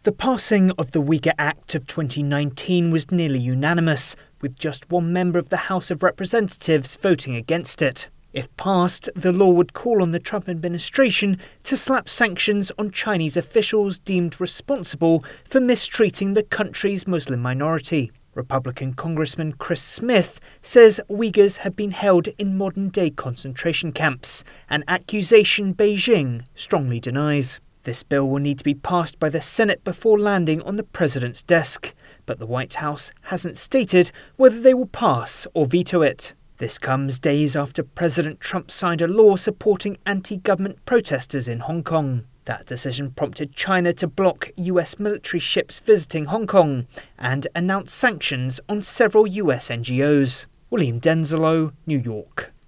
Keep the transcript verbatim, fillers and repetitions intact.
The passing of the Uyghur Act of twenty nineteen was nearly unanimous, with just one member of the House of Representatives voting against it. If passed, the law would call on the Trump administration to slap sanctions on Chinese officials deemed responsible for mistreating the country's Muslim minority. Republican Congressman Chris Smith says Uyghurs have been held in modern-day concentration camps, an accusation Beijing strongly denies. This bill will need to be passed by the Senate before landing on the president's desk, but the White House hasn't stated whether they will pass or veto it. This comes days after President Trump signed a law supporting anti-government protesters in Hong Kong. That decision prompted China to block U S military ships visiting Hong Kong and announce sanctions on several U S N G Os. William Denzelo, New York.